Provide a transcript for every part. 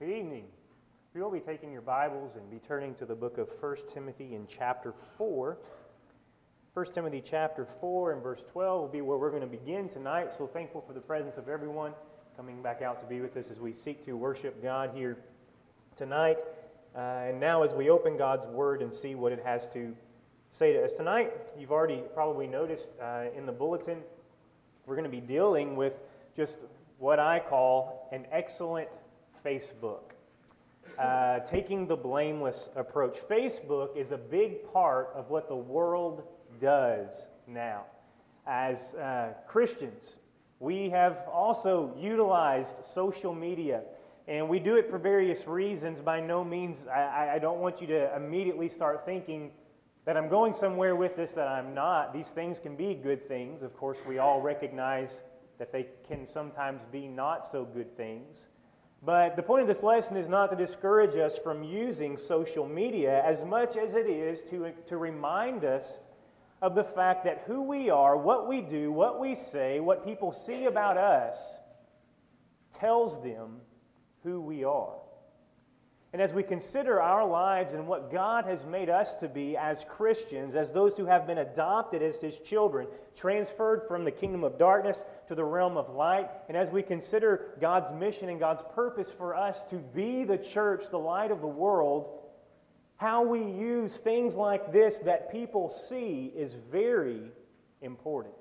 Good evening. We will be taking your Bibles and be turning to the book of 1 Timothy in chapter 4. 1 Timothy chapter 4 and verse 12 will be where we're going to begin tonight. So thankful for the presence of everyone coming back out to be with us as we seek to worship God here tonight. And now as we open God's Word and see what it has to say to us tonight, you've already probably noticed in the bulletin, we're going to be dealing with just what I call an excellent Facebook. Taking the blameless approach. Facebook is a big part of what the world does now. As Christians, we have also utilized social media, and we do it for various reasons. By no means, I don't want you to immediately start thinking that I'm going somewhere with this that I'm not. These things can be good things. Of course, we all recognize that they can sometimes be not so good things. But the point of this lesson is not to discourage us from using social media as much as it is to remind us of the fact that who we are, what we do, what we say, what people see about us tells them who we are. And as we consider our lives and what God has made us to be as Christians, as those who have been adopted as His children, transferred from the kingdom of darkness to the realm of light, and as we consider God's mission and God's purpose for us to be the church, the light of the world, how we use things like this that people see is very important.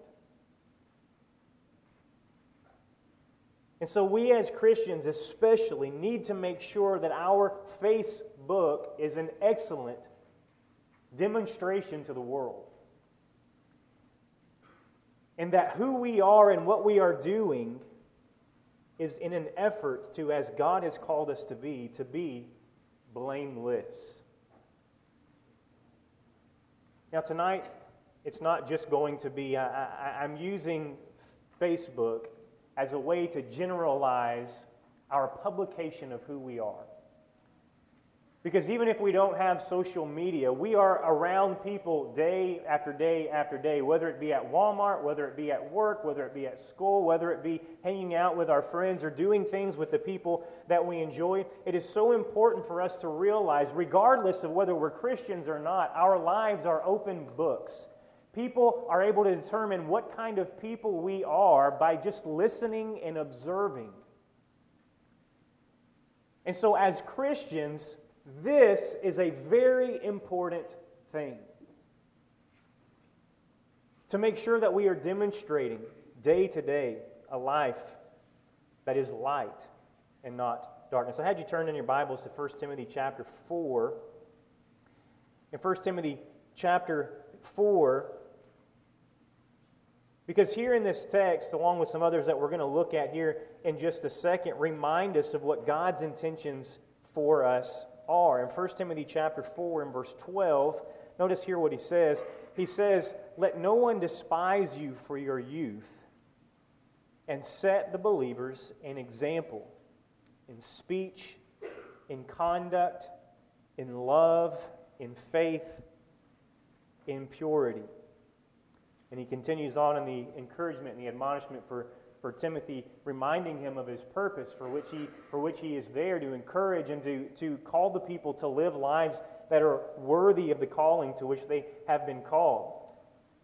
And so we as Christians especially need to make sure that our Facebook is an excellent demonstration to the world. And that who we are and what we are doing is in an effort to, as God has called us to be blameless. Now tonight, it's not just going to be, I'm using Facebook as a way to generalize our publication of who we are. Because even if we don't have social media, we are around people day after day after day, whether it be at Walmart, whether it be at work, whether it be at school, whether it be hanging out with our friends or doing things with the people that we enjoy. It is so important for us to realize, regardless of whether we're Christians or not, our lives are open books. People are able to determine what kind of people we are by just listening and observing. And so as Christians, this is a very important thing. To make sure that we are demonstrating day to day a life that is light and not darkness. I had you turn in your Bibles to 1 Timothy chapter 4. In 1 Timothy chapter 4, because here in this text, along with some others that we're going to look at here in just a second, remind us of what God's intentions for us are. In 1 Timothy chapter 4 and verse 12, notice here what he says. He says, "Let no one despise you for your youth, and set the believers an example in speech, in conduct, in love, in faith, in purity." And he continues on in the encouragement and the admonishment for Timothy, reminding him of his purpose for which he is there to encourage and to call the people to live lives that are worthy of the calling to which they have been called.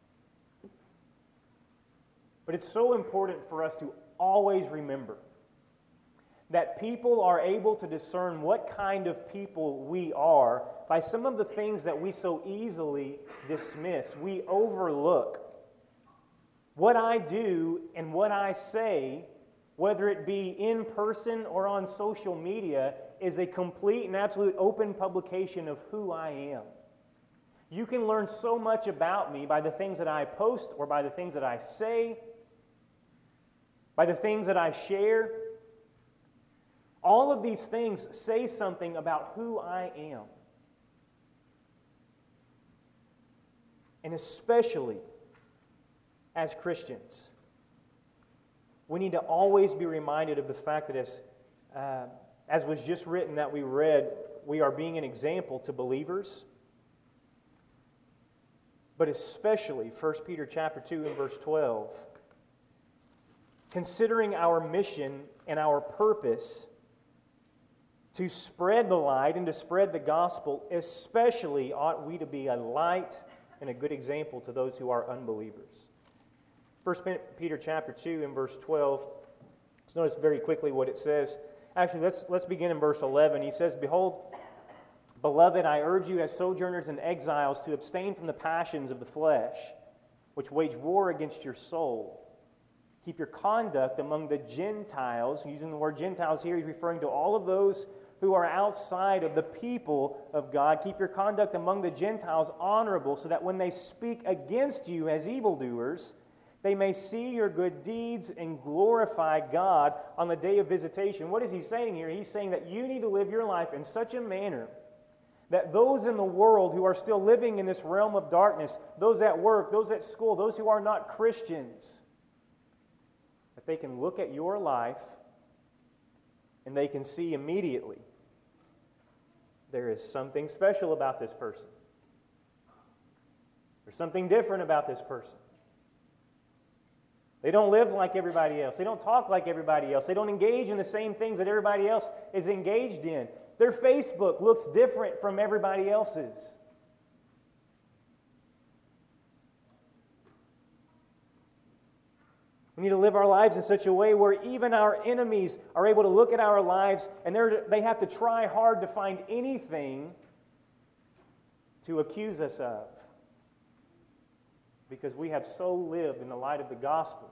But it's so important for us to always remember that people are able to discern what kind of people we are by some of the things that we so easily dismiss, we overlook. What I do and what I say, whether it be in person or on social media, is a complete and absolute open publication of who I am. You can learn so much about me by the things that I post or by the things that I say, by the things that I share. All of these things say something about who I am. And especially as Christians, we need to always be reminded of the fact that as was just written that we read, we are being an example to believers, but especially 1 Peter chapter 2 and verse 12, considering our mission and our purpose To spread the light and to spread the gospel, especially ought we to be a light and a good example to those who are unbelievers. 1 Peter chapter 2 and verse 12. Let's notice very quickly what it says. Actually, let's begin in verse 11. He says, "Behold, beloved, I urge you as sojourners and exiles to abstain from the passions of the flesh, which wage war against your soul. Keep your conduct among the Gentiles." Using the word Gentiles here, he's referring to all of those who are outside of the people of God. "Keep your conduct among the Gentiles honorable, so that when they speak against you as evildoers, they may see your good deeds and glorify God on the day of visitation." What is he saying here? He's saying that you need to live your life in such a manner that those in the world who are still living in this realm of darkness, those at work, those at school, those who are not Christians, that they can look at your life and they can see immediately there is something special about this person. There's something different about this person. They don't live like everybody else. They don't talk like everybody else. They don't engage in the same things that everybody else is engaged in. Their Facebook looks different from everybody else's. We need to live our lives in such a way where even our enemies are able to look at our lives and they have to try hard to find anything to accuse us of, because we have so lived in the light of the gospel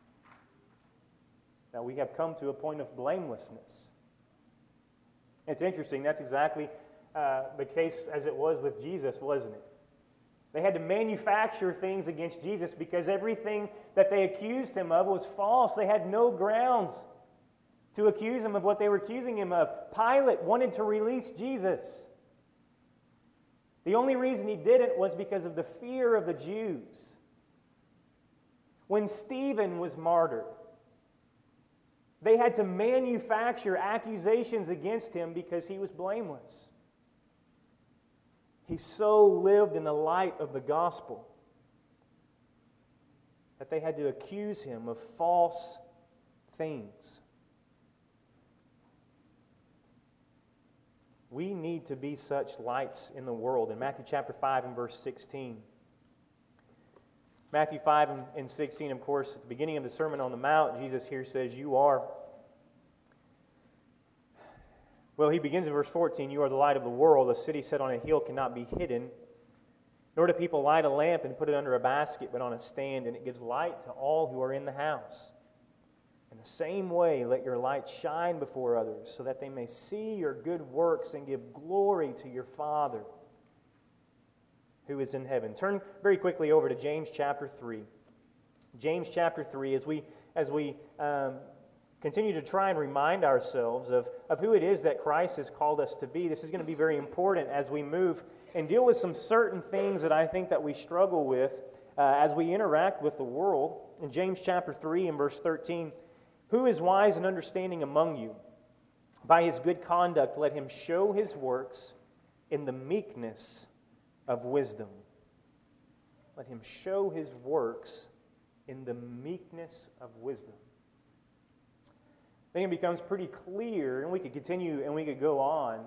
that we have come to a point of blamelessness. It's interesting, that's exactly the case as it was with Jesus, wasn't it? They had to manufacture things against Jesus because everything that they accused him of was false. They had no grounds to accuse him of what they were accusing him of. Pilate wanted to release Jesus. The only reason he didn't was because of the fear of the Jews. When Stephen was martyred, they had to manufacture accusations against him because he was blameless. He so lived in the light of the gospel that they had to accuse him of false things. We need to be such lights in the world. In Matthew chapter 5 and verse 16. Matthew 5 and 16, of course, at the beginning of the Sermon on the Mount, Jesus here says, you are... Well, he begins in verse 14, "You are the light of the world. A city set on a hill cannot be hidden. Nor do people light a lamp and put it under a basket, but on a stand, and it gives light to all who are in the house. In the same way, let your light shine before others, so that they may see your good works and give glory to your Father who is in heaven." Turn very quickly over to James chapter 3. James chapter 3, as we continue to try and remind ourselves of who it is that Christ has called us to be. This is going to be very important as we move and deal with some certain things that I think that we struggle with as we interact with the world. In James chapter 3 and verse 13, "Who is wise and understanding among you? By his good conduct let him show his works in the meekness of wisdom." Let him show his works in the meekness of wisdom. I think it becomes pretty clear, and we could continue and we could go on.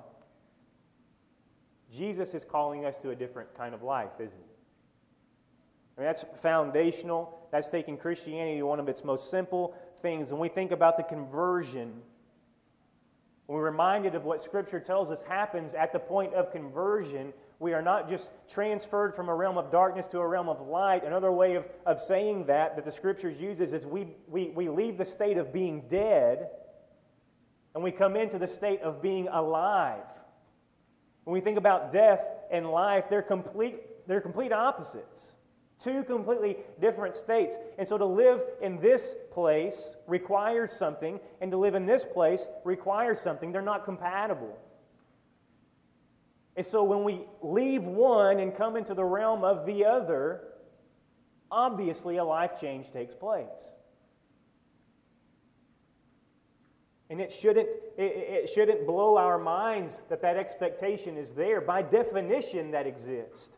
Jesus is calling us to a different kind of life, isn't he? I mean, that's foundational. That's taking Christianity to one of its most simple things. When we think about the conversion, when we're reminded of what Scripture tells us happens at the point of conversion, we are not just transferred from a realm of darkness to a realm of light. Another way of saying that the Scriptures uses is we leave the state of being dead and we come into the state of being alive. When we think about death and life, they're complete opposites. Two completely different states. And so to live in this place requires something, and to live in this place requires something. They're not compatible. And so when we leave one and come into the realm of the other, obviously a life change takes place. And it shouldn't blow our minds that expectation is there. By definition, that exists.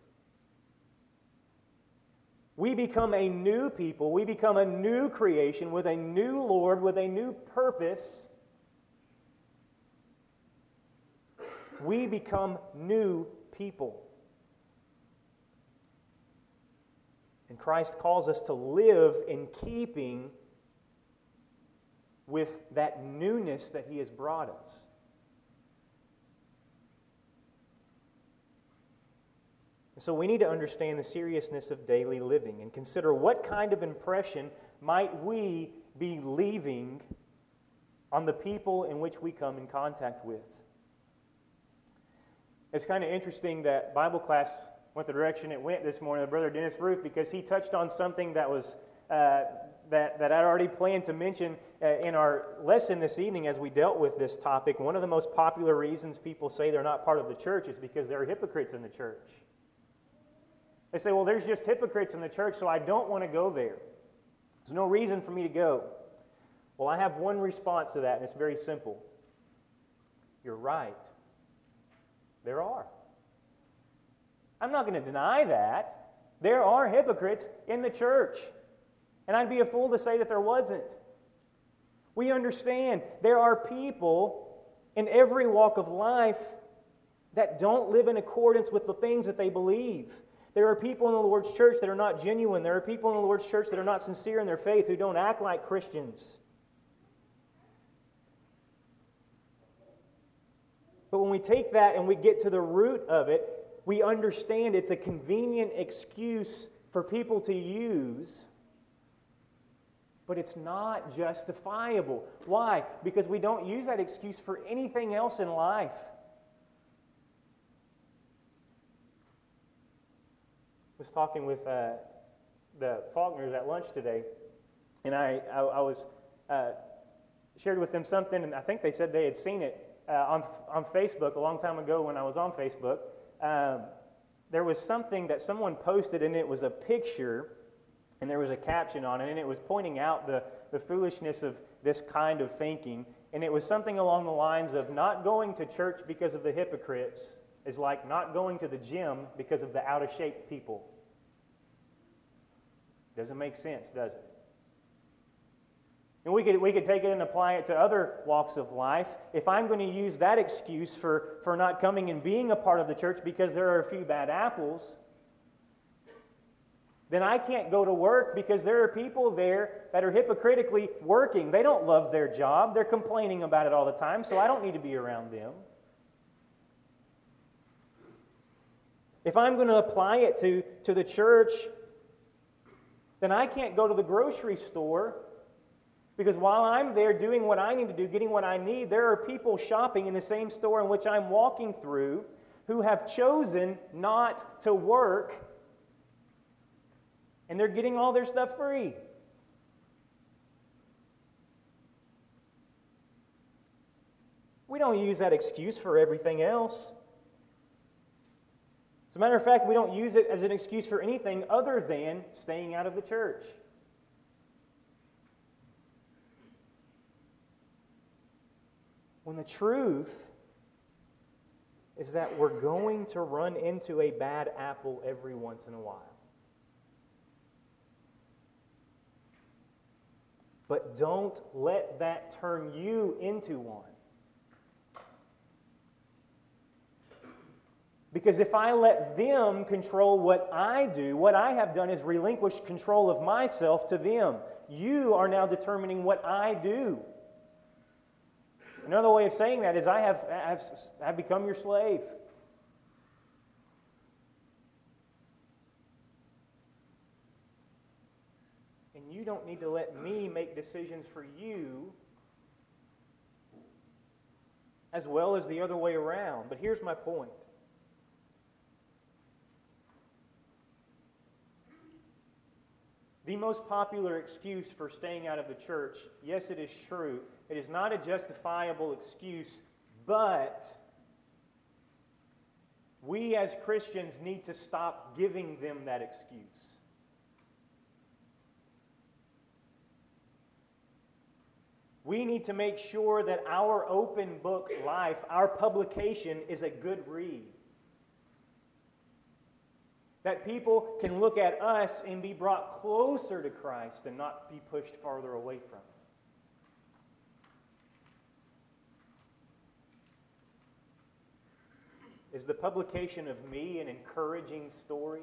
We become a new people. We become a new creation with a new Lord, with a new purpose. We become new people. And Christ calls us to live in keeping with that newness that He has brought us. So we need to understand the seriousness of daily living and consider what kind of impression might we be leaving on the people in which we come in contact with. It's kind of interesting that Bible class went the direction it went this morning with Brother Dennis Ruth, because he touched on something that was that I'd already planned to mention in our lesson this evening as we dealt with this topic. One of the most popular reasons people say they're not part of the church is because there are hypocrites in the church. They say, well, there's just hypocrites in the church, so I don't want to go there. There's no reason for me to go. Well, I have one response to that, and it's very simple. You're right. There are. I'm not going to deny that. There are hypocrites in the church. And I'd be a fool to say that there wasn't. We understand there are people in every walk of life that don't live in accordance with the things that they believe. There are people in the Lord's church that are not genuine. There are people in the Lord's church that are not sincere in their faith, who don't act like Christians. But when we take that and we get to the root of it, we understand it's a convenient excuse for people to use, but it's not justifiable. Why? Because we don't use that excuse for anything else in life. I was talking with the Faulkners at lunch today, and I was shared with them something, and I think they said they had seen it on Facebook a long time ago when I was on Facebook. There was something that someone posted, and it was a picture, and there was a caption on it, and it was pointing out the foolishness of this kind of thinking, and it was something along the lines of not going to church because of the hypocrites is like not going to the gym because of the out-of-shape people. Doesn't make sense, does it? And we could take it and apply it to other walks of life. If I'm going to use that excuse for not coming and being a part of the church because there are a few bad apples, then I can't go to work because there are people there that are hypocritically working. They don't love their job. They're complaining about it all the time, so I don't need to be around them. If I'm going to apply it to the church, then I can't go to the grocery store, because while I'm there doing what I need to do, getting what I need, there are people shopping in the same store in which I'm walking through who have chosen not to work, and they're getting all their stuff free. We don't use that excuse for everything else. As a matter of fact, we don't use it as an excuse for anything other than staying out of the church. When the truth is that we're going to run into a bad apple every once in a while. But don't let that turn you into one. Because if I let them control what I do, what I have done is relinquish control of myself to them. You are now determining what I do. Another way of saying that is I have become your slave. And you don't need to let me make decisions for you as well as the other way around. But here's my point. The most popular excuse for staying out of the church, yes, it is true. It is not a justifiable excuse, but we as Christians need to stop giving them that excuse. We need to make sure that our open book life, our publication, is a good read. That people can look at us and be brought closer to Christ and not be pushed farther away from Him. Is the publication of me an encouraging story?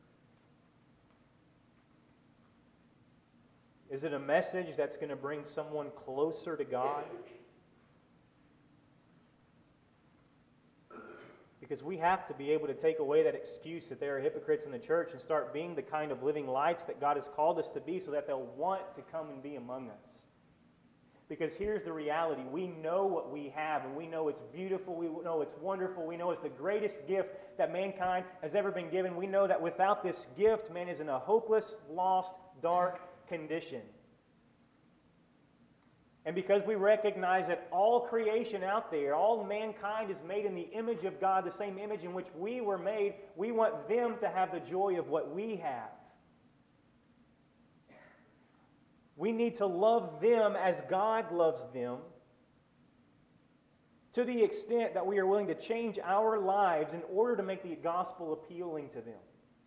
Is it a message that's going to bring someone closer to God? Because we have to be able to take away that excuse that there are hypocrites in the church and start being the kind of living lights that God has called us to be so that they'll want to come and be among us. Because here's the reality. We know what we have, and we know it's beautiful. We know it's wonderful. We know it's the greatest gift that mankind has ever been given. We know that without this gift, man is in a hopeless, lost, dark condition. And because we recognize that all creation out there, all mankind is made in the image of God, the same image in which we were made, we want them to have the joy of what we have. We need to love them as God loves them, to the extent that we are willing to change our lives in order to make the gospel appealing to them.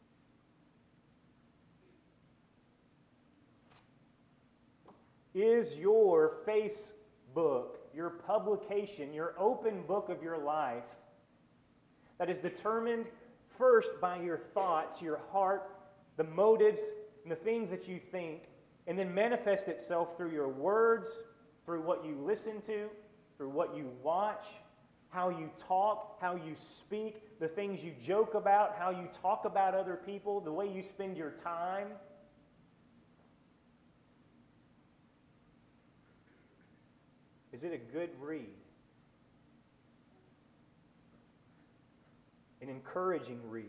Is your Facebook, your publication, your open book of your life that is determined first by your thoughts, your heart, the motives, and the things that you think, and then manifest itself through your words, through what you listen to, through what you watch, how you talk, how you speak, the things you joke about, how you talk about other people, the way you spend your time? Is it a good read? An encouraging read?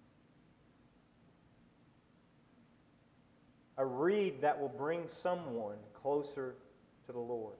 A read that will bring someone closer to the Lord?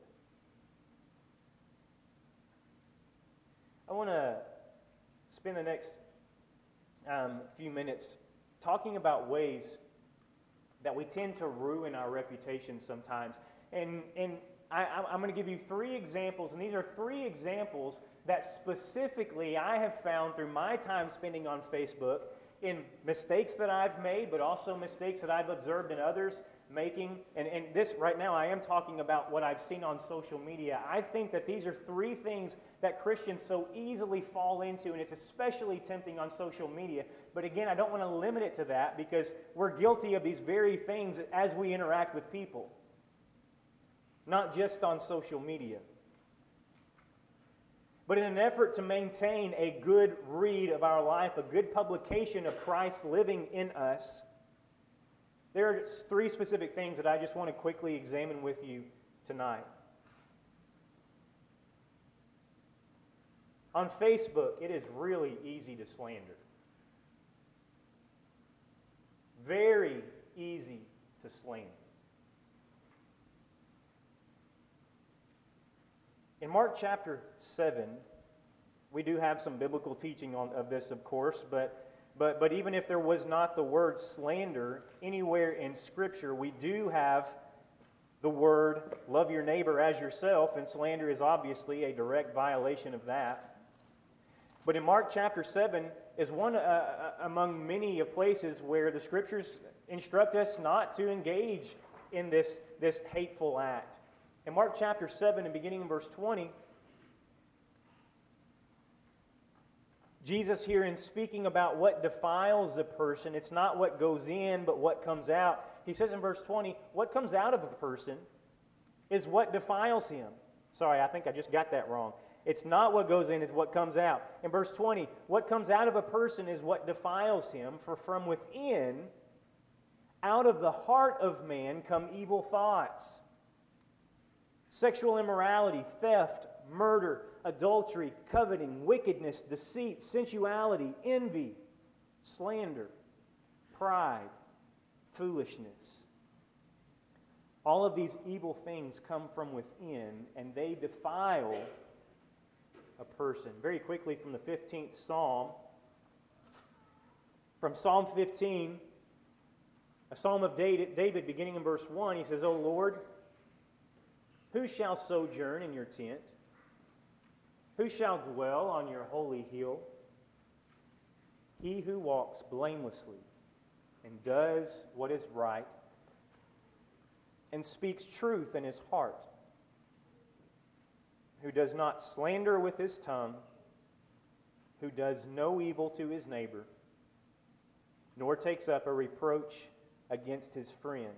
I want to spend the next few minutes talking about ways that we tend to ruin our reputation sometimes. And I'm going to give you 3 examples, and these are 3 examples that specifically I have found through my time spending on Facebook in mistakes that I've made, but also mistakes that I've observed in others making. And this, right now, I am talking about what I've seen on social media. I think that these are 3 things that Christians so easily fall into, and it's especially tempting on social media. But again, I don't want to limit it to that because we're guilty of these very things as we interact with people. Not just on social media. But in an effort to maintain a good read of our life, a good publication of Christ living in us, there are 3 specific things that I just want to quickly examine with you tonight. On Facebook, it is really easy to slander. Very easy to slander. In Mark chapter 7, we do have some biblical teaching of this, of course, but even if there was not the word slander anywhere in Scripture, we do have the word love your neighbor as yourself, and slander is obviously a direct violation of that. But in Mark chapter 7 is one among many of places where the Scriptures instruct us not to engage in this hateful act. In Mark chapter 7 and beginning in verse 20, Jesus here in speaking about what defiles a person, it's not what goes in but what comes out. He says in verse 20, what comes out of a person is what defiles him. Sorry, I think I just got that wrong. It's not what goes in, it's what comes out. In verse 20, what comes out of a person is what defiles him, for from within, out of the heart of man come evil thoughts. Sexual immorality, theft, murder, adultery, coveting, wickedness, deceit, sensuality, envy, slander, pride, foolishness. All of these evil things come from within, and they defile a person. Very quickly from the 15th Psalm. From Psalm 15, a psalm of David beginning in verse 1, he says, O Lord, who shall sojourn in your tent? Who shall dwell on your holy hill? He who walks blamelessly and does what is right and speaks truth in his heart, who does not slander with his tongue, who does no evil to his neighbor, nor takes up a reproach against his friend,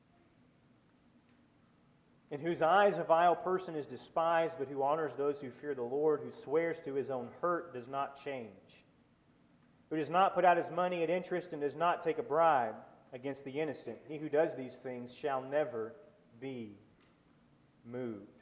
in whose eyes a vile person is despised, but who honors those who fear the Lord, who swears to his own hurt, does not change, who does not put out his money at interest and does not take a bribe against the innocent. He who does these things shall never be moved.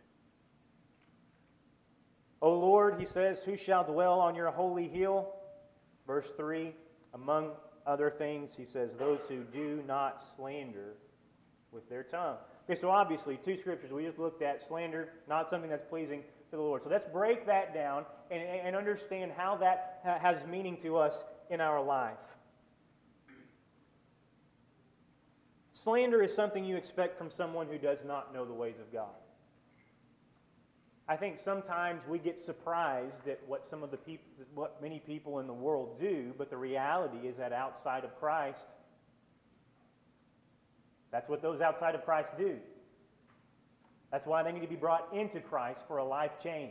O Lord, he says, who shall dwell on your holy hill? Verse 3, among other things, he says, those who do not slander with their tongue. Okay, so obviously, two scriptures we just looked at. Slander, not something that's pleasing to the Lord. So let's break that down and understand how that has meaning to us in our life. Slander is something you expect from someone who does not know the ways of God. I think sometimes we get surprised at what many people in the world do, but the reality is that outside of Christ, that's what those outside of Christ do. That's why they need to be brought into Christ for a life change.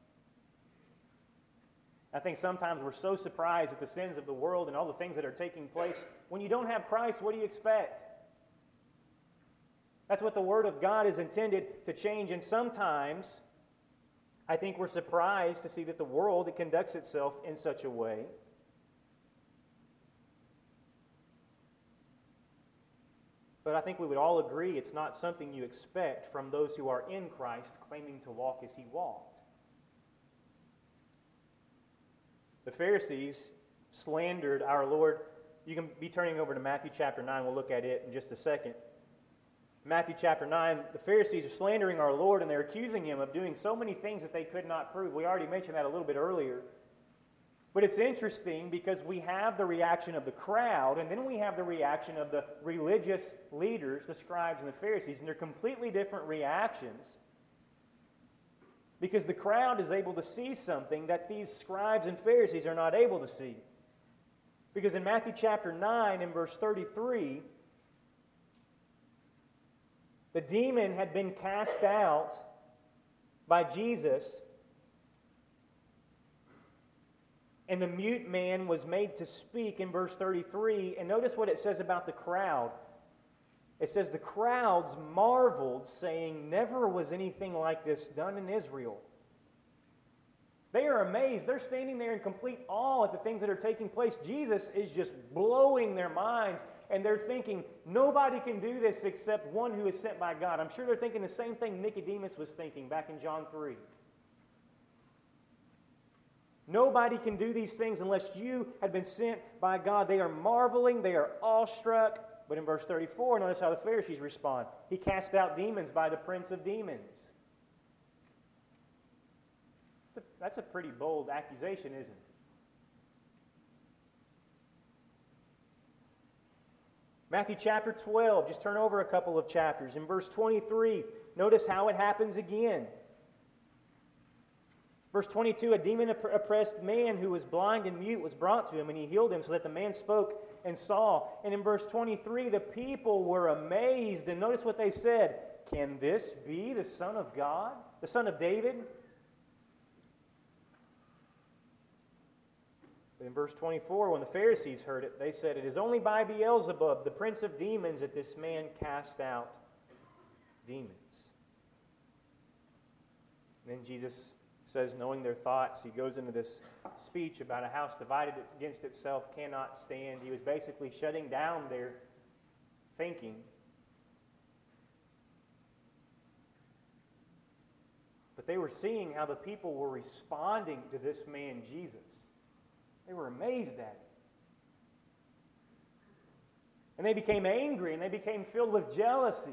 I think sometimes we're so surprised at the sins of the world and all the things that are taking place. When you don't have Christ, what do you expect? That's what the Word of God is intended to change, and sometimes I think we're surprised to see that the world conducts itself in such a way. But I think we would all agree it's not something you expect from those who are in Christ claiming to walk as He walked. The Pharisees slandered our Lord. You can be turning over to Matthew chapter 9. We'll look at it in just a second. Matthew chapter 9, the Pharisees are slandering our Lord, and they're accusing Him of doing so many things that they could not prove. We already mentioned that a little bit earlier. But it's interesting because we have the reaction of the crowd, and then we have the reaction of the religious leaders, the scribes and the Pharisees, and they're completely different reactions because the crowd is able to see something that these scribes and Pharisees are not able to see. Because in Matthew chapter 9 and verse 33, the demon had been cast out by Jesus, and the mute man was made to speak in verse 33. And notice what it says about the crowd. It says, the crowds marveled, saying, never was anything like this done in Israel. They are amazed. They're standing there in complete awe at the things that are taking place. Jesus is just blowing their minds, and they're thinking, nobody can do this except one who is sent by God. I'm sure they're thinking the same thing Nicodemus was thinking back in John 3. Nobody can do these things unless you had been sent by God. They are marveling. They are awestruck. But in verse 34, notice how the Pharisees respond. He cast out demons by the prince of demons. That's a pretty bold accusation, isn't it? Matthew chapter 12, just turn over a couple of chapters. In verse 23, notice how it happens again. Verse 22, a demon-oppressed man who was blind and mute was brought to him, and he healed him so that the man spoke and saw. And in verse 23, the people were amazed. And notice what they said. Can this be the Son of God? The Son of David? But in verse 24, when the Pharisees heard it, they said, it is only by Beelzebub, the prince of demons, that this man cast out demons. And then Jesus says, knowing their thoughts, he goes into this speech about a house divided against itself cannot stand. He was basically shutting down their thinking. But they were seeing how the people were responding to this man, Jesus. They were amazed at it. And they became angry, and they became filled with jealousy.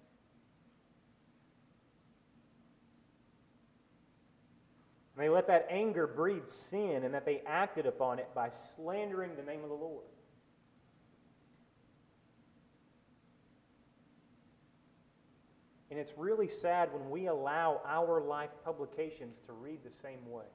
And they let that anger breed sin, and that they acted upon it by slandering the name of the Lord. And it's really sad when we allow our life publications to read the same way.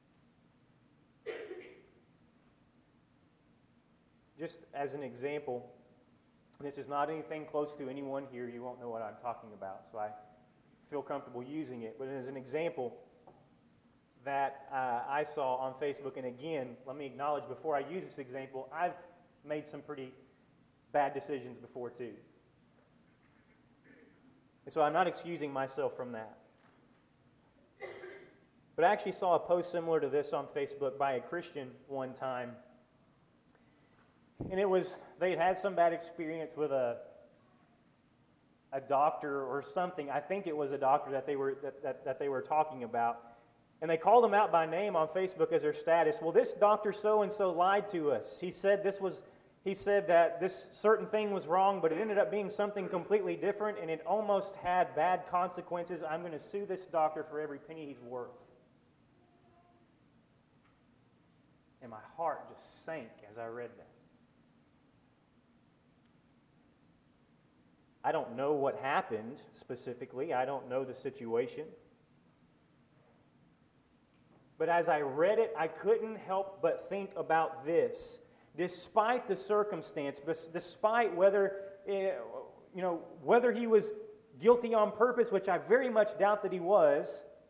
Just as an example, this is not anything close to anyone here. You won't know what I'm talking about, so I feel comfortable using it. But as an example, that I saw on Facebook. And again, let me acknowledge before I use this example, I've made some pretty bad decisions before too. And so I'm not excusing myself from that. But I actually saw a post similar to this on Facebook by a Christian one time. And it was, they had some bad experience with a doctor or something. I think it was a doctor that they were talking about. And they called him out by name on Facebook as their status. Well, this doctor so-and-so lied to us. He said that this certain thing was wrong, but it ended up being something completely different, and it almost had bad consequences. I'm going to sue this doctor for every penny he's worth. And my heart just sank as I read that. I don't know what happened specifically. I don't know the situation. But as I read it, I couldn't help but think about this. Despite the circumstance, despite whether he was guilty on purpose, which I very much doubt that he was,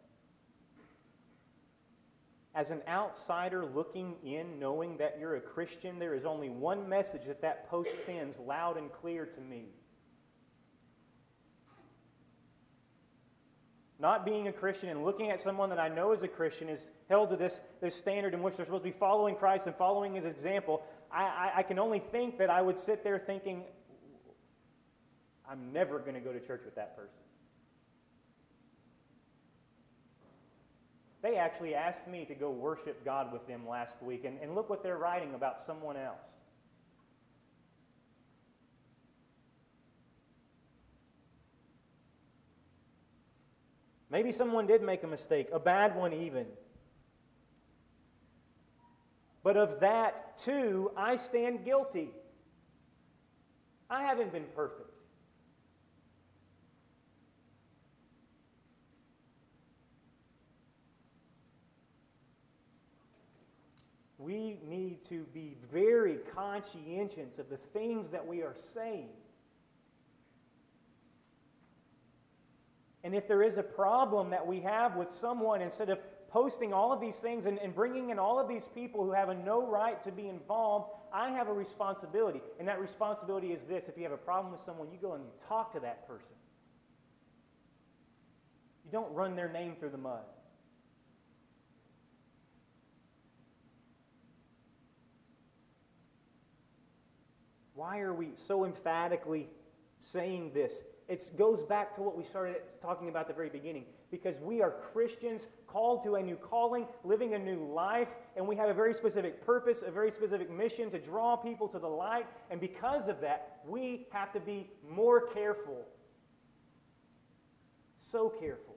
as an outsider looking in, knowing that you're a Christian, there is only one message that post sends loud and clear to me. Not being a Christian and looking at someone that I know is a Christian is held to this standard in which they're supposed to be following Christ and following His example. I can only think that I would sit there thinking, I'm never going to go to church with that person. They actually asked me to go worship God with them last week, and look what they're writing about someone else. Maybe someone did make a mistake, a bad one even. But of that, too, I stand guilty. I haven't been perfect. We need to be very conscientious of the things that we are saying. And if there is a problem that we have with someone, instead of posting all of these things and bringing in all of these people who have no right to be involved, I have a responsibility. And that responsibility is this: if you have a problem with someone, you go and you talk to that person. You don't run their name through the mud. Why are we so emphatically saying this? It goes back to what we started talking about at the very beginning. Because we are Christians called to a new calling, living a new life, and we have a very specific purpose, a very specific mission to draw people to the light. And because of that, we have to be more careful. So careful.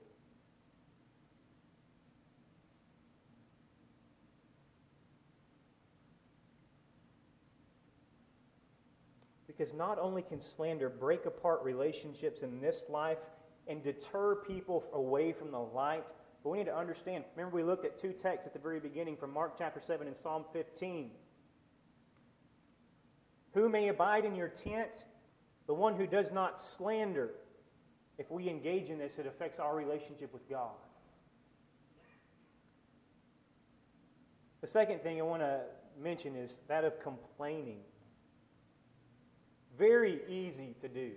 Because not only can slander break apart relationships in this life and deter people away from the light, but we need to understand. Remember, we looked at two texts at the very beginning from Mark chapter 7 and Psalm 15. Who may abide in your tent? The one who does not slander. If we engage in this, it affects our relationship with God. The second thing I want to mention is that of complaining. Very easy to do.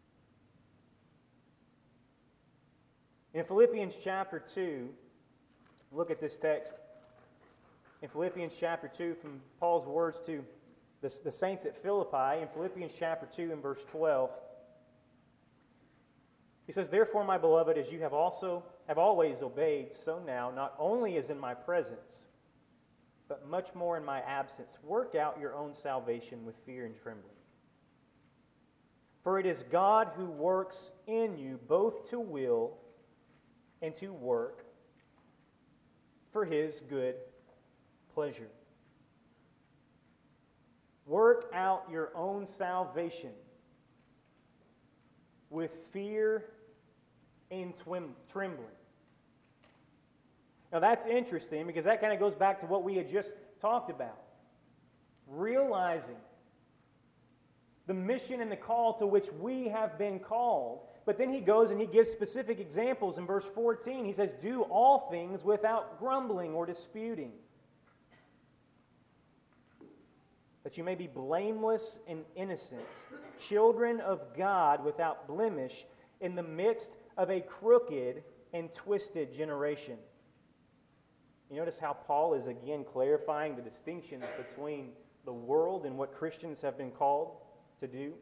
In Philippians chapter 2, look at this text. In Philippians chapter 2, from Paul's words to the saints at Philippi, in Philippians chapter 2 and verse 12, he says, "Therefore, my beloved, as you have always obeyed, so now, not only as in my presence, but much more in my absence, work out your own salvation with fear and trembling. For it is God who works in you both to will and to work for His good pleasure." Work out your own salvation with fear and trembling. Now that's interesting because that kind of goes back to what we had just talked about. Realizing the mission and the call to which we have been called, But then he goes and he gives specific examples. In verse 14, he says, do all things without grumbling or disputing, that you may be blameless and innocent, children of God without blemish, in the midst of a crooked and twisted generation. You notice how Paul is again clarifying the distinctions between the world and what Christians have been called to do.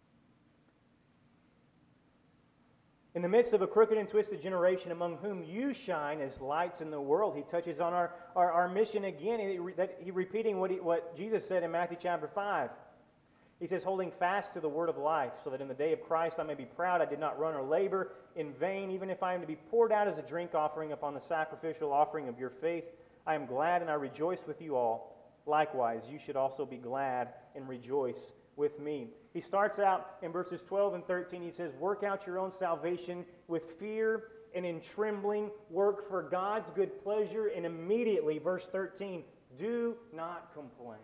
In the midst of a crooked and twisted generation, among whom you shine as lights in the world. He touches on our mission again. He repeating what Jesus said in Matthew chapter 5. He says, holding fast to the word of life, so that in the day of Christ I may be proud I did not run or labor in vain, even if I am to be poured out as a drink offering upon the sacrificial offering of your faith. I am glad and I rejoice with you all. Likewise, you should also be glad and rejoice with me. He starts out in verses 12 and 13. He says, work out your own salvation with fear and in trembling. Work for God's good pleasure. And immediately, verse 13, do not complain.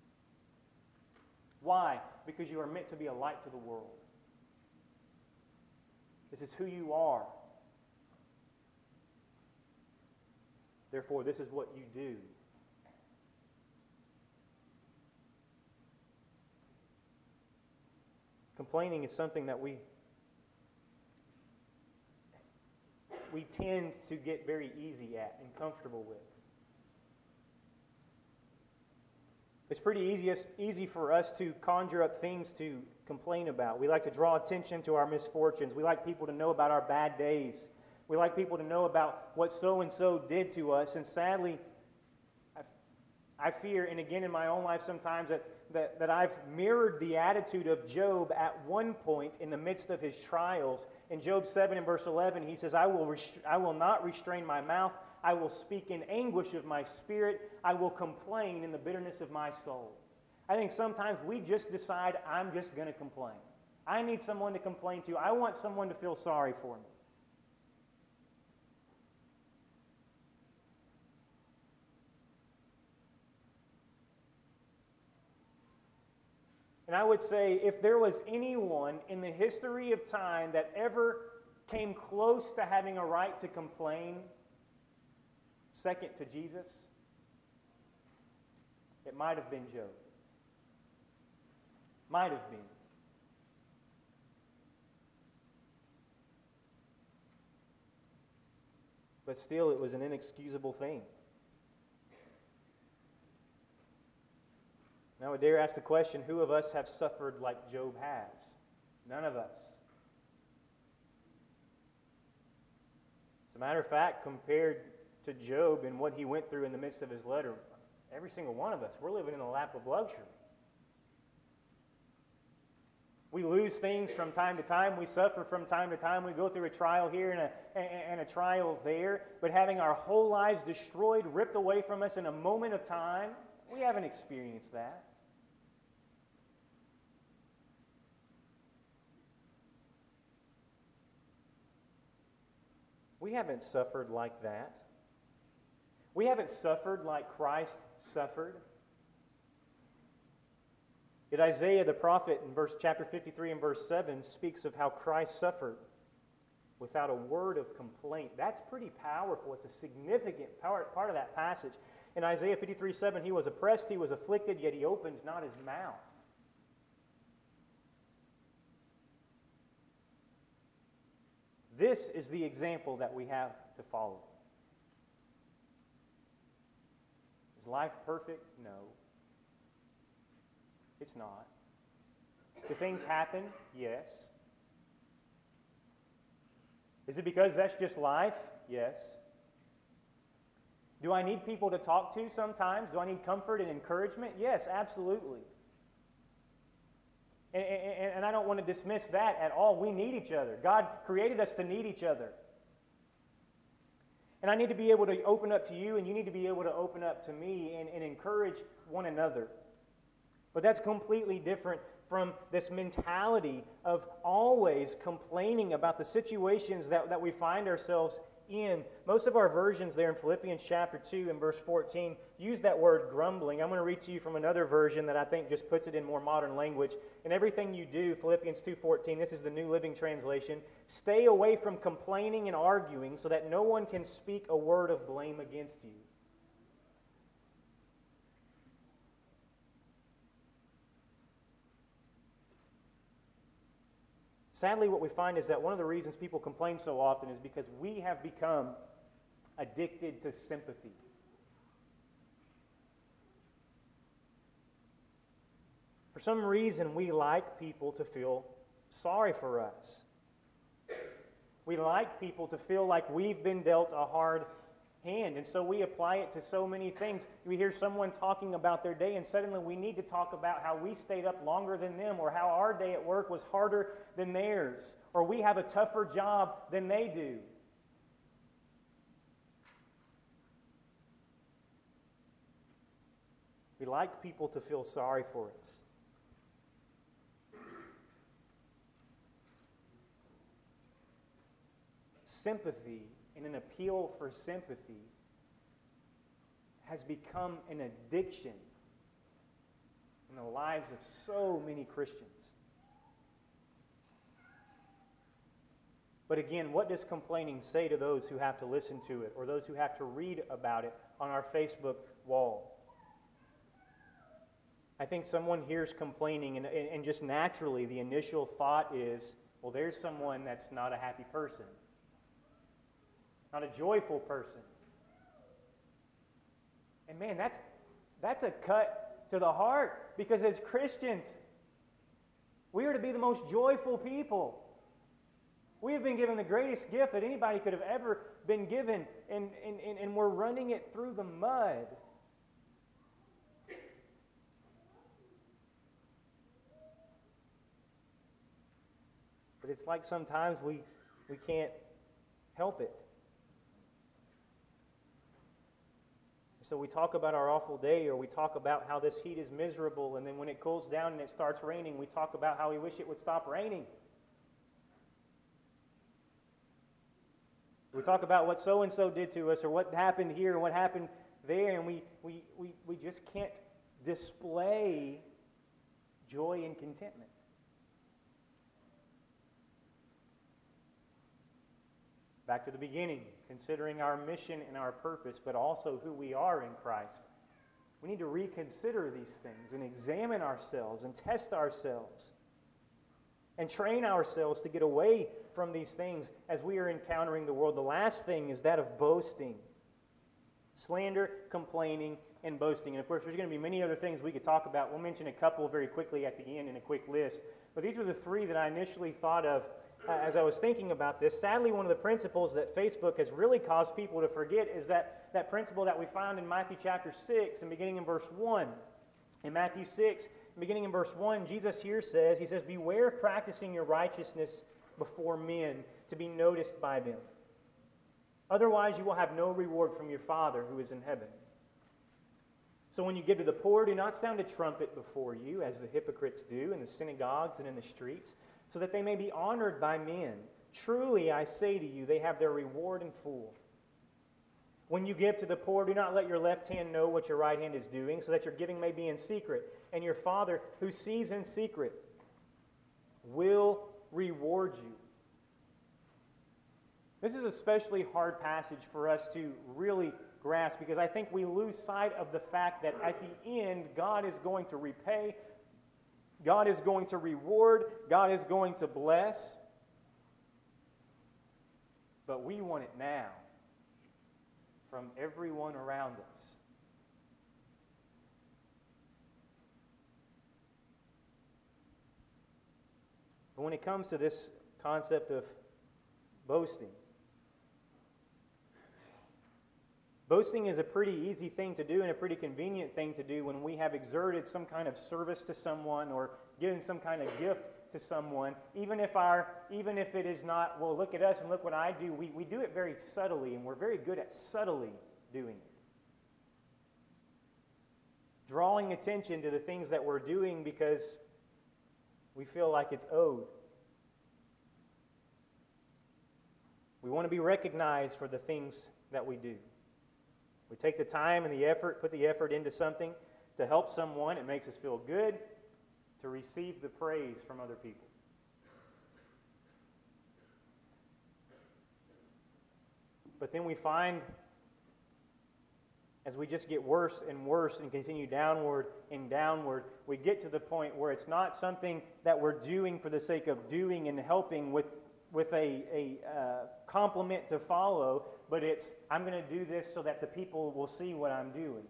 Why? Because you are meant to be a light to the world. This is who you are. Therefore, this is what you do. Complaining is something that we tend to get very easy at and comfortable with. It's pretty easy for us to conjure up things to complain about. We like to draw attention to our misfortunes. We like people to know about our bad days. We like people to know about what so-and-so did to us. And sadly, I fear, and again in my own life sometimes, that I've mirrored the attitude of Job at one point in the midst of his trials. In Job 7 and verse 11, he says, I will not restrain my mouth. I will speak in anguish of my spirit. I will complain in the bitterness of my soul. I think sometimes we just decide, I'm just going to complain. I need someone to complain to. I want someone to feel sorry for me. And I would say if there was anyone in the history of time that ever came close to having a right to complain, second to Jesus, it might have been Job. Might have been. But still, it was an inexcusable thing. Now, I would dare ask the question, who of us have suffered like Job has? None of us. As a matter of fact, compared to Job and what he went through in the midst of his letter, every single one of us, we're living in a lap of luxury. We lose things from time to time. We suffer from time to time. We go through a trial here and a trial there. But having our whole lives destroyed, ripped away from us in a moment of time, we haven't experienced that. We haven't suffered like that. We haven't suffered like Christ suffered. Yet Isaiah the prophet in chapter 53 and verse 7 speaks of how Christ suffered without a word of complaint. That's pretty powerful. It's a significant part of that passage. In Isaiah 53:7, he was oppressed, he was afflicted, yet he opened not his mouth. This is the example that we have to follow. Is life perfect? No. It's not. Do things happen? Yes. Is it because that's just life? Yes. Do I need people to talk to sometimes? Do I need comfort and encouragement? Yes, absolutely. And I don't want to dismiss that at all. We need each other. God created us to need each other. And I need to be able to open up to you, and you need to be able to open up to me and encourage one another. But that's completely different from this mentality of always complaining about the situations that we find ourselves in. Most of our versions there in Philippians chapter 2 and verse 14 use that word grumbling. I'm going to read to you from another version that I think just puts it in more modern language. In everything you do, Philippians 2:14, this is the New Living Translation, stay away from complaining and arguing so that no one can speak a word of blame against you. Sadly, what we find is that one of the reasons people complain so often is because we have become addicted to sympathy. For some reason, we like people to feel sorry for us. We like people to feel like we've been dealt a hard hand, and so we apply it to so many things. We hear someone talking about their day, and suddenly we need to talk about how we stayed up longer than them, or how our day at work was harder than theirs, or we have a tougher job than they do. We like people to feel sorry for us. Sympathy and an appeal for sympathy has become an addiction in the lives of so many Christians. But again, what does complaining say to those who have to listen to it or those who have to read about it on our Facebook wall? I think someone hears complaining and just naturally the initial thought is, well, there's someone that's not a happy person. Not a joyful person. And man, that's a cut to the heart, because as Christians, we are to be the most joyful people. We have been given the greatest gift that anybody could have ever been given, and we're running it through the mud. But it's like sometimes we can't help it. So we talk about our awful day, or we talk about how this heat is miserable, and then when it cools down and it starts raining, we talk about how we wish it would stop raining. We talk about what so-and-so did to us, or what happened here, and what happened there, and we just can't display joy and contentment. Back to the beginning, considering our mission and our purpose, but also who we are in Christ. We need to reconsider these things and examine ourselves and test ourselves and train ourselves to get away from these things as we are encountering the world. The last thing is that of boasting. Slander, complaining, and boasting. And of course, there's going to be many other things we could talk about. We'll mention a couple very quickly at the end in a quick list. But these are the three that I initially thought of as I was thinking about this. Sadly, one of the principles that Facebook has really caused people to forget is that principle that we found in Matthew chapter 6 and beginning in verse 1. In Matthew 6, beginning in verse 1, Jesus here says, he says, beware of practicing your righteousness before men to be noticed by them. Otherwise, you will have no reward from your Father who is in heaven. So when you give to the poor, do not sound a trumpet before you, as the hypocrites do in the synagogues and in the streets, so that they may be honored by men. Truly, I say to you, they have their reward in full. When you give to the poor, do not let your left hand know what your right hand is doing, so that your giving may be in secret. And your Father, who sees in secret, will reward you. This is an especially hard passage for us to really grasp, because I think we lose sight of the fact that at the end, God is going to repay, God is going to reward, God is going to bless. But we want it now from everyone around us. But when it comes to this concept of boasting, boasting is a pretty easy thing to do and a pretty convenient thing to do when we have exerted some kind of service to someone or given some kind of gift to someone. Even if it is not, well, look at us and look what I do, we do it very subtly, and we're very good at subtly doing it. Drawing attention to the things that we're doing because we feel like it's owed. We want to be recognized for the things that we do. We take the time and the effort, put the effort into something to help someone. It makes us feel good to receive the praise from other people. But then we find, as we just get worse and worse and continue downward and downward, we get to the point where it's not something that we're doing for the sake of doing and helping with a compliment to follow, but it's, I'm going to do this so that the people will see what I'm doing.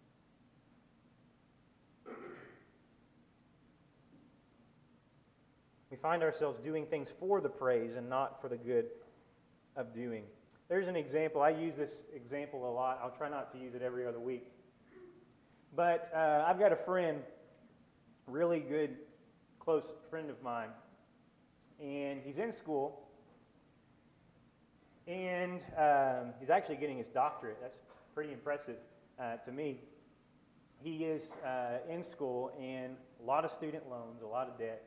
We find ourselves doing things for the praise and not for the good of doing. There's an example. I use this example a lot. I'll try not to use it every other week. But I've got a friend, really good, close friend of mine, and he's in school, and he's actually getting his doctorate. That's pretty impressive to me. He is in school, and a lot of student loans, a lot of debt.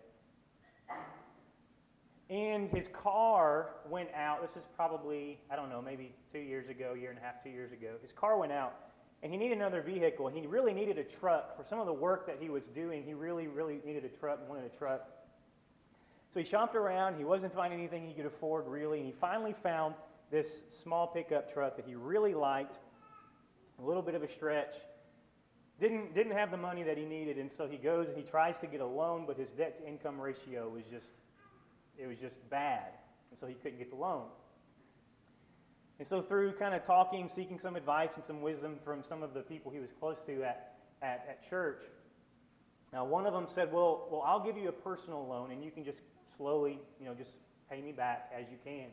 And his car went out. This is probably, I don't know, maybe 2 years ago, year and a half, 2 years ago. His car went out, and he needed another vehicle. He really needed a truck. For some of the work that he was doing, he really, really needed a truck and wanted a truck. So he shopped around. He wasn't finding anything he could afford, really, and he finally found this small pickup truck that he really liked, a little bit of a stretch. Didn't have the money that he needed, and so he goes and he tries to get a loan, but his debt-to-income ratio was just bad, and so he couldn't get the loan. And so through kind of talking, seeking some advice and some wisdom from some of the people he was close to at church, now one of them said, well, I'll give you a personal loan, and you can just slowly, just pay me back as you can.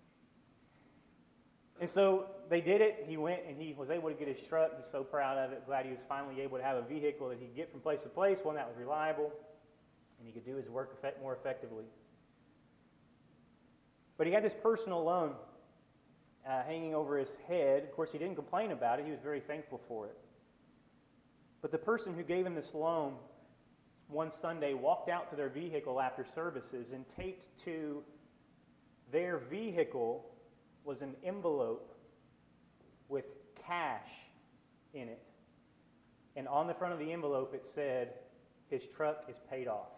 And so they did it. He went and he was able to get his truck. He's so proud of it, glad he was finally able to have a vehicle that he could get from place to place, one that was reliable, and he could do his work more effectively. But he had this personal loan hanging over his head. Of course, he didn't complain about it. He was very thankful for it. But the person who gave him this loan one Sunday walked out to their vehicle after services, and taped to their vehicle was an envelope with cash in it. And on the front of the envelope it said, "His truck is paid off."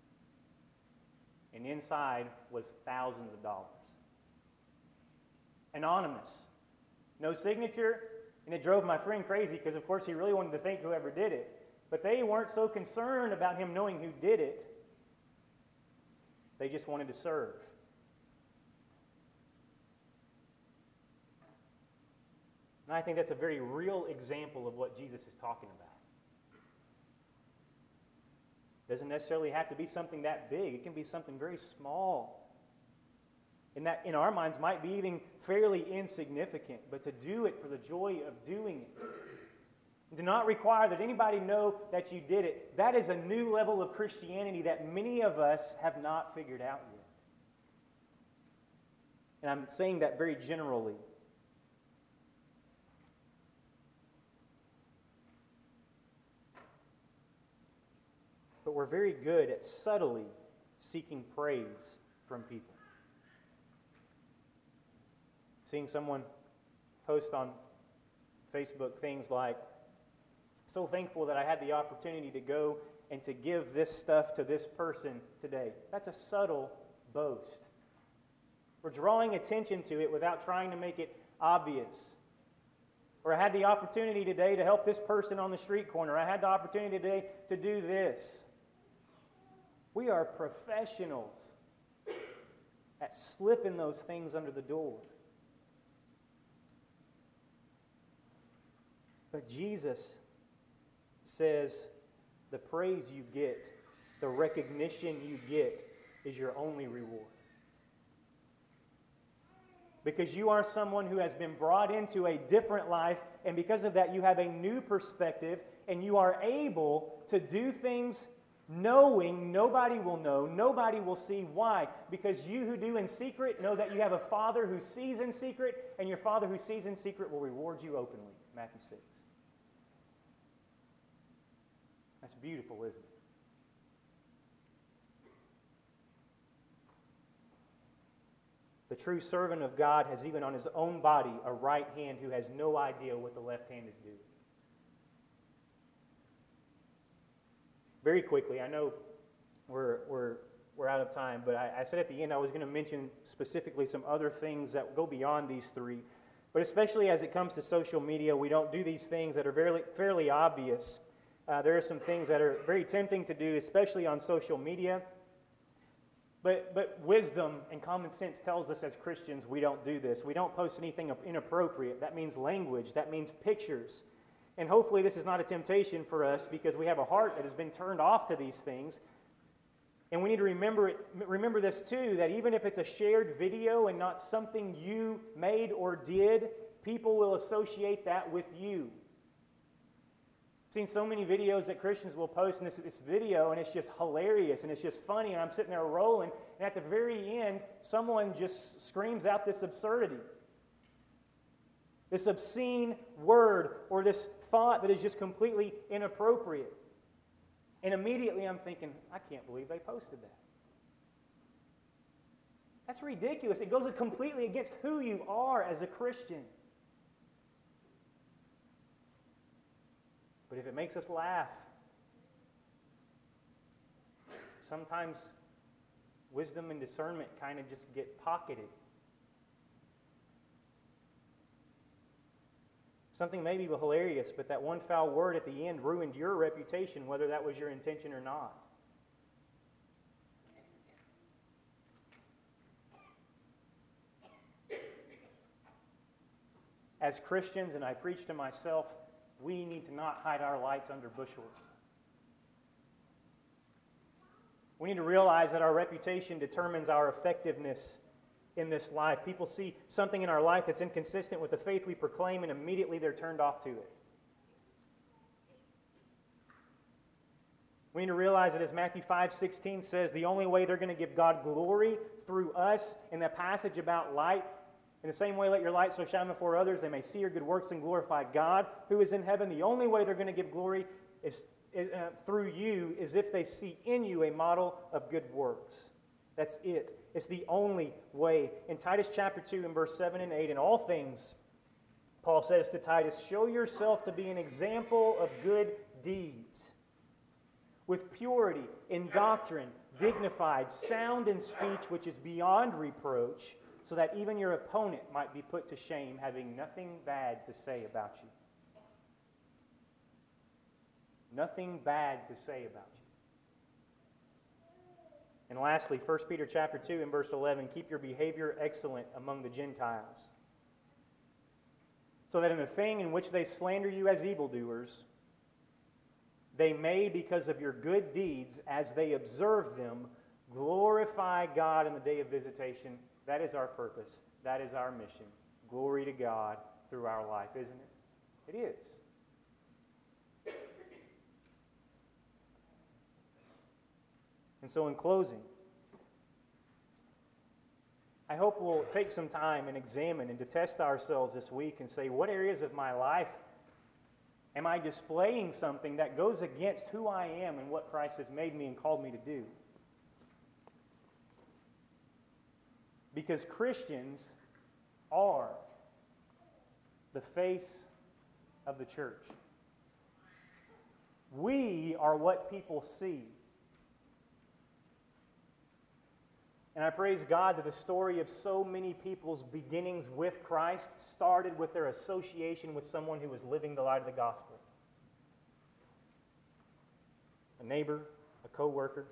And inside was thousands of dollars. Anonymous. No signature, and it drove my friend crazy because, of course, he really wanted to thank whoever did it. But they weren't so concerned about him knowing who did it. They just wanted to serve. And I think that's a very real example of what Jesus is talking about. It doesn't necessarily have to be something that big. It can be something very small. And that, in our minds, might be even fairly insignificant. But to do it for the joy of doing it. And to not require that anybody know that you did it. That is a new level of Christianity that many of us have not figured out yet. And I'm saying that very generally. But we're very good at subtly seeking praise from people. Seeing someone post on Facebook things like, "So thankful that I had the opportunity to go and to give this stuff to this person today." That's a subtle boast. We're drawing attention to it without trying to make it obvious. Or I had the opportunity today to help this person on the street corner. I had the opportunity today to do this. We are professionals at slipping those things under the door. But Jesus says the praise you get, the recognition you get, is your only reward. Because you are someone who has been brought into a different life, and because of that you have a new perspective, and you are able to do things knowing nobody will know, nobody will see. Why? Because you who do in secret know that you have a Father who sees in secret, and your Father who sees in secret will reward you openly. Matthew 6. That's beautiful, isn't it? The true servant of God has even on his own body a right hand who has no idea what the left hand is doing. Very quickly, I know we're out of time, but I said at the end I was going to mention specifically some other things that go beyond these three. But especially as it comes to social media, we don't do these things that are fairly obvious. There are some things that are very tempting to do, especially on social media. But wisdom and common sense tells us as Christians we don't do this. We don't post anything inappropriate. That means language. That means pictures. And hopefully this is not a temptation for us because we have a heart that has been turned off to these things. And we need to remember this too, that even if it's a shared video and not something you made or did, people will associate that with you. I've seen so many videos that Christians will post in this video, and it's just hilarious, and it's just funny, and I'm sitting there rolling, and at the very end, someone just screams out this absurdity. This obscene word or this thought that is just completely inappropriate. And immediately I'm thinking, I can't believe they posted that. That's ridiculous. It goes completely against who you are as a Christian. But if it makes us laugh, sometimes wisdom and discernment kind of just get pocketed. Something may be hilarious, but that one foul word at the end ruined your reputation, whether that was your intention or not. As Christians, and I preach to myself, we need to not hide our lights under bushels. We need to realize that our reputation determines our effectiveness in this life. People see something in our life that's inconsistent with the faith we proclaim, and immediately they're turned off to it. We need to realize that as Matthew 5:16 says, the only way they're going to give God glory through us in that passage about light, in the same way let your light so shine before others, they may see your good works and glorify God who is in heaven. The only way they're going to give glory is through you is if they see in you a model of good works. That's it. It's the only way. In Titus chapter 2 and verse 7 and 8, in all things, Paul says to Titus, show yourself to be an example of good deeds, with purity in doctrine, dignified, sound in speech, which is beyond reproach, so that even your opponent might be put to shame, having nothing bad to say about you. Nothing bad to say about you. And lastly, 1 Peter chapter 2 and verse 11, keep your behavior excellent among the Gentiles, so that in the thing in which they slander you as evildoers, they may, because of your good deeds, as they observe them, glorify God in the day of visitation. That is our purpose. That is our mission. Glory to God through our life, isn't it? It is. And so in closing, I hope we'll take some time and examine and to test ourselves this week and say, what areas of my life am I displaying something that goes against who I am and what Christ has made me and called me to do? Because Christians are the face of the church. We are what people see. And I praise God that the story of so many people's beginnings with Christ started with their association with someone who was living the light of the gospel. A neighbor, a co-worker.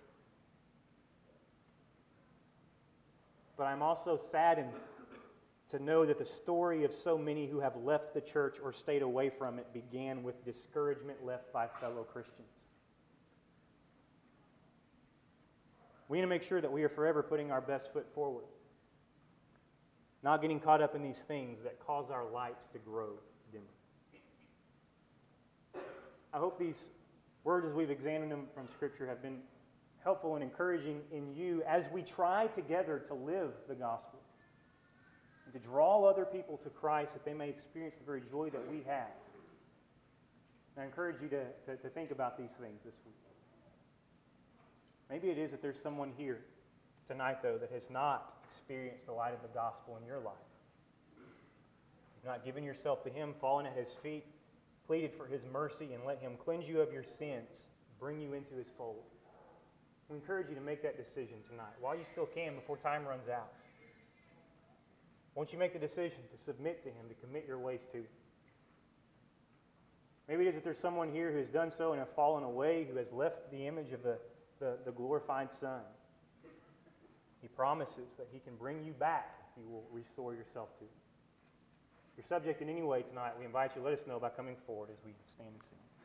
But I'm also saddened to know that the story of so many who have left the church or stayed away from it began with discouragement left by fellow Christians. We need to make sure that we are forever putting our best foot forward, not getting caught up in these things that cause our lights to grow dimmer. I hope these words, as we've examined them from Scripture, have been helpful and encouraging in you as we try together to live the gospel and to draw other people to Christ that they may experience the very joy that we have. And I encourage you to think about these things this week. Maybe it is that there's someone here tonight, though, that has not experienced the light of the gospel in your life, you've not given yourself to Him, fallen at His feet, pleaded for His mercy, and let Him cleanse you of your sins, bring you into His fold, we encourage you to make that decision tonight, while you still can, before time runs out. Won't you make the decision to submit to Him, to commit your ways to Him? Maybe it is that there's someone here who has done so and have fallen away, who has left the image of the glorified Son. He promises that He can bring you back if you will restore yourself to Him. If you're subject in any way tonight, we invite you to let us know by coming forward as we stand and sing.